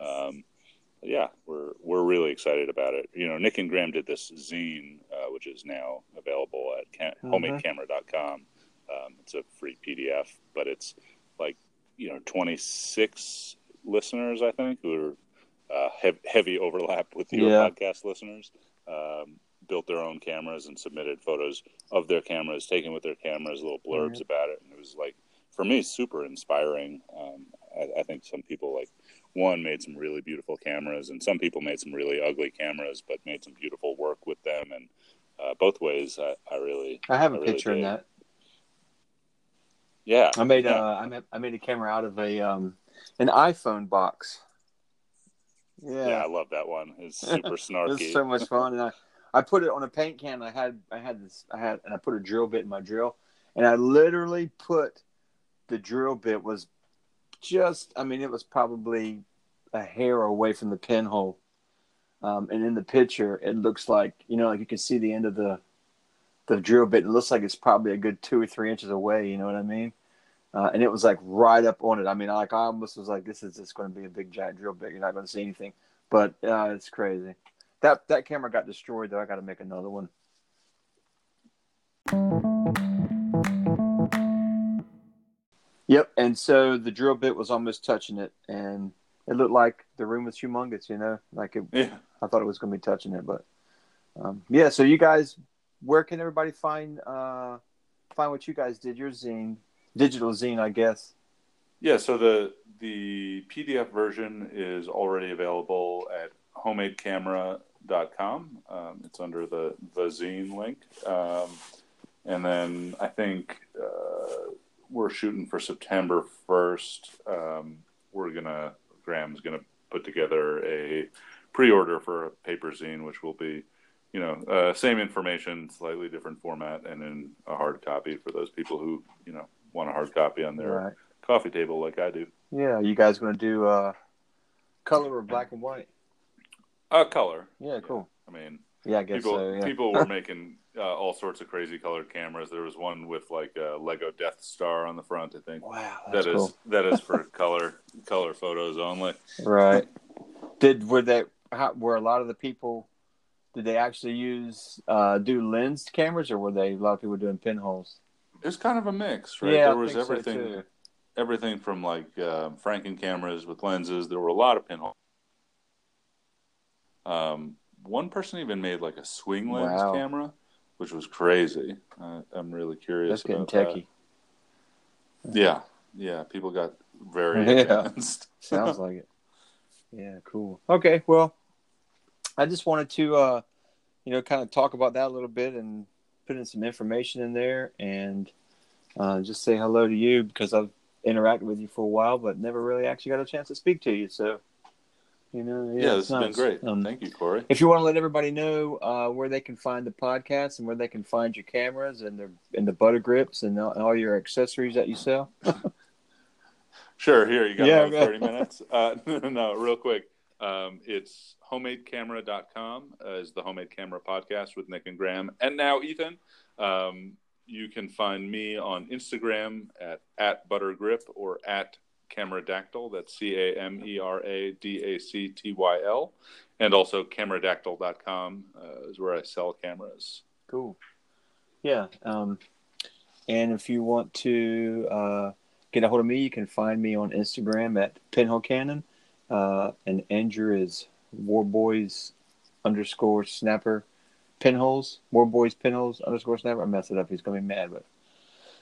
S2: We're really excited about it. Nick and Graham did this zine, which is now available at homadecamera.com. It's a free PDF, but it's like, 26 listeners, I think, who are heavy overlap with your podcast listeners, built their own cameras and submitted photos of their cameras, taken with their cameras, little blurbs about it. And it was like, for me, super inspiring. I think some people made some really beautiful cameras, and some people made some really ugly cameras, but made some beautiful work with them. And both ways, I have a picture in that. Yeah,
S1: I made a camera out of an iPhone box.
S2: Yeah, I love that one. It's super snarky.
S1: It's so much fun, and I put it on a paint can. I put a drill bit in my drill, and I literally put the drill bit was it was probably a hair away from the pinhole. And in the picture, it looks like, like you can see the end of the drill bit. It looks like it's probably a good 2 or 3 inches away. You know what I mean? And it was like right up on it. I mean, I almost was like, this is just going to be a big giant drill bit. You're not going to see anything, but it's crazy. That camera got destroyed though. I got to make another one. Yep. And so the drill bit was almost touching it, and it looked like the room was humongous, I thought it was going to be touching it, but so you guys, where can everybody find what you guys did, your zine, digital zine, I guess?
S2: Yeah, so the PDF version is already available at homadecamera.com. It's under the zine link. And then I think we're shooting for September 1st. Graham's going to put together a pre-order for a paper zine, which will be, same information, slightly different format, and in a hard copy for those people who, want a hard copy on their coffee table like I do.
S1: Yeah, you guys going to do color or black and white?
S2: Color.
S1: Yeah, cool.
S2: I guess people were making all sorts of crazy colored cameras. There was one with like a Lego Death Star on the front, I think.
S1: Wow, that's cool.
S2: That is for color photos only.
S1: Right. Were a lot of the people, did they actually do lensed cameras, or were a lot of people doing pinholes?
S2: It was kind of a mix, right?
S1: Yeah,
S2: there was everything from like Franken cameras with lenses. There were a lot of pinholes. One person even made like a swing lens camera, which was crazy. I'm really curious.
S1: That's getting techie.
S2: That. Yeah. People got very advanced.
S1: Sounds like it. Yeah, cool. Okay, well, I just wanted to, kind of talk about that a little bit and put in some information in there, and just say hello to you, because I've interacted with you for a while, but never really actually got a chance to speak to you. So,
S2: this has been great. Thank you, Corey.
S1: If you want to let everybody know where they can find the podcast and where they can find your cameras and the butter grips and all your accessories that you sell.
S2: Sure. Here, you got another 30 minutes. No, real quick. It's homadecamera.com is the Homemade Camera Podcast with Nick and Graham. And now Ethan. You can find me on Instagram at buttergrip or at Cameradactyl. That's CAMERADACTYL. And also cameradactyl.com is where I sell cameras.
S1: Cool. Yeah. And if you want to get a hold of me, you can find me on Instagram at Pinhole Cannon. And Andrew is warboys_snapper pinholes. Warboys pinholes _snapper. I messed it up. He's going to be mad, but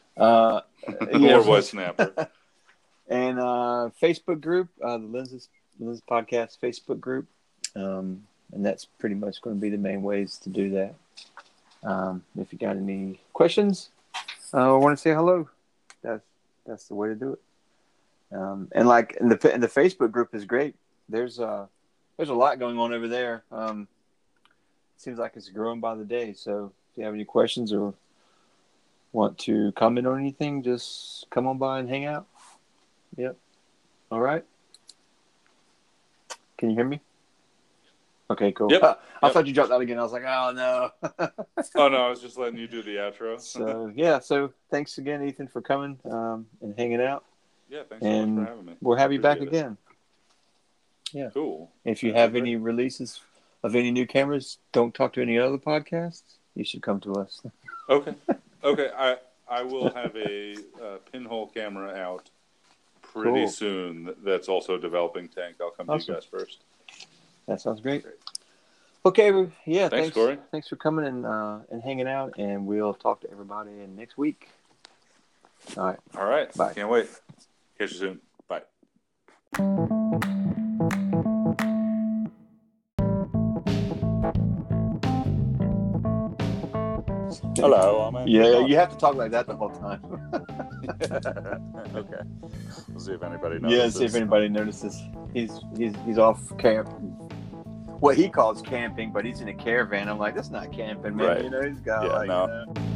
S2: Warboy snapper.
S1: And Facebook group, the Lenses Liz Podcast Facebook group, and that's pretty much going to be the main ways to do that. If you got any questions, or want to say hello, that's the way to do it. And like in the Facebook group is great. There's a lot going on over there. It seems like it's growing by the day. So if you have any questions or want to comment on anything, just come on by and hang out. Yep. All right. Can you hear me? Okay, cool.
S2: Yep.
S1: I thought you dropped out again. I was like, oh no.
S2: Oh no, I was just letting you do the outro.
S1: So yeah. So thanks again, Ethan, for coming and hanging out.
S2: Yeah, thanks so much for having me.
S1: We'll have you back again. Yeah.
S2: Cool.
S1: If you have any releases of any new cameras, don't talk to any other podcasts. You should come to us.
S2: Okay. I will have a pinhole camera out pretty soon. That's also developing tank. I'll come to you guys first.
S1: That sounds great. Okay. Yeah.
S2: Thanks, Corey.
S1: Thanks for coming and hanging out, and we'll talk to everybody next week. All right. Bye.
S2: Can't wait. Catch you soon. Bye. Hello, I'm
S1: you have to talk like that the whole time.
S2: Okay. We'll see if anybody notices.
S1: Yeah, see if anybody notices. He's off camp. What he calls camping, but he's in a caravan. I'm like, that's not camping, man.
S2: Right.
S1: You know, he's got